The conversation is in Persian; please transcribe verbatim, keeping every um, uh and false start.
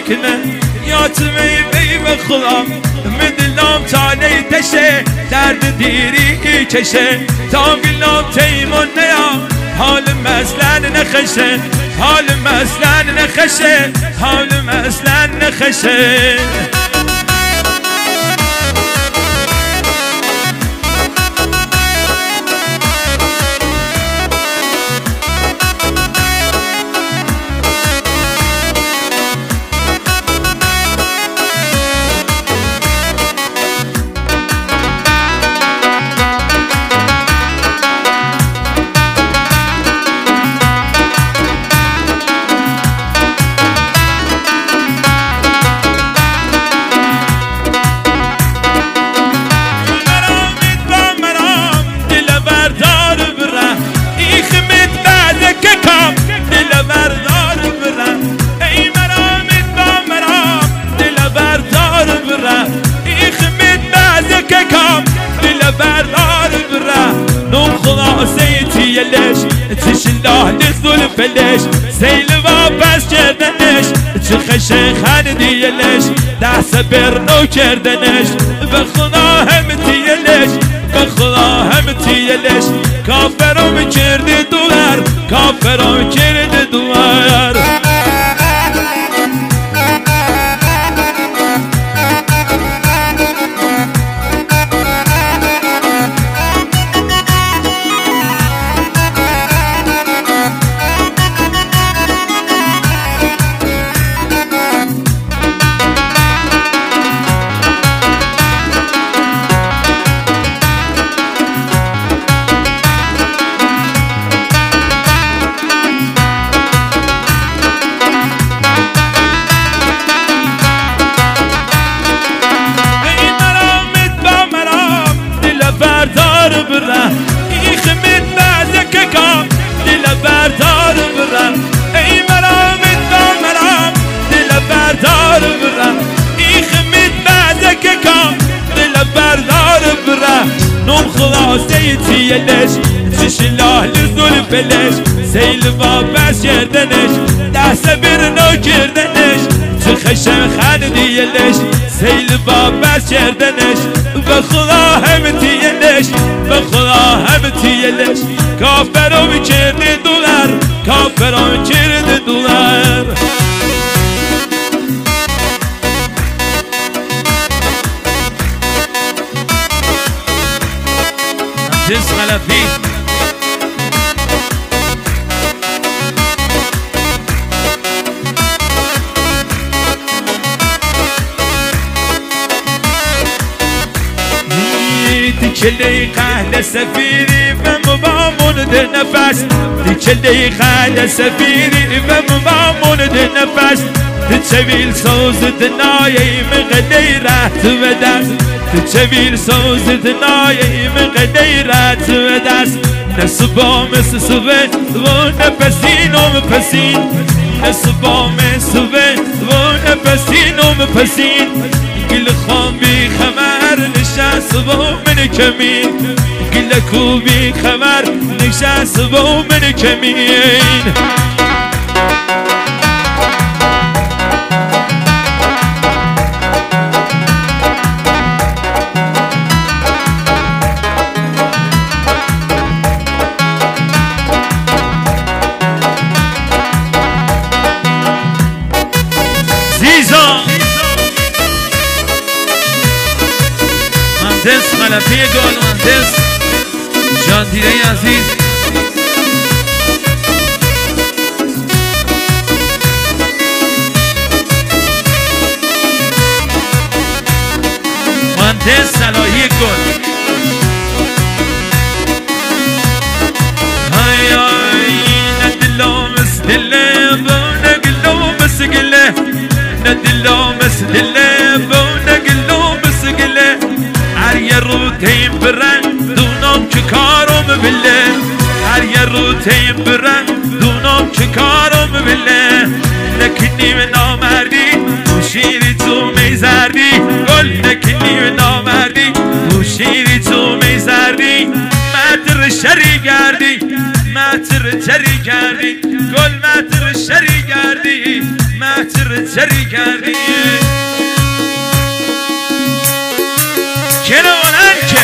کنه یاتمه بی به خدا مدلام تالی تشه درد دیری کشه تا گلام تیمون نیا حال مثلا نخشه حال مثلا نخشه حال مثلا نخشه ليش تشلاه للظلم فليش سيل بس كردنش تخشي خاندي ليش ده صبر نو كردنش بخدا همتي ليش بخدا همتي ليش كافرم كرد دوار كافرم كرد دوار نوم خلاصيتي ليش تشلاه للظلم فليش سيل بس كردنش ده صبر نو كردنش تخشم خاندي ليش سيل بس كردنش بخدا همتي ليش بخدا همتي ليش كافرم كرد دولار كافرم كرد دولار تسخل فيه تكلي قهل سفيري فمبامون ده نفس تكلي قهل سفيري فمبامون ده نفس تتشويل صوز دنايي مغلي رات ودس تتشويل صوز دنايي مغلي رات ودس نسبا مسسوه و نفسين و مفسين نسبا مسسوه و نفسين و مفسين قل خام بي خمر نشاس و من كمين قل كو بي خمر نشاس و من كمين مهندس خلفی گل مهندس جان دیده عزیز مهندس صلاحی گل های های ندلو مسدله و نگلو مسگله ندلو مسدله و نگلو مسگله هر یه رو تیم برن دونم چه کارم بله هر یه رو تیم برن دونم چه کارم بله نکنی و نامردی تو شیری تو میزردی گل نکنی و نامردی تو شیری تو میزردی متر شری گردی متر چری گردی گل متر شری گردی متر تر تريكاني كنا ولانك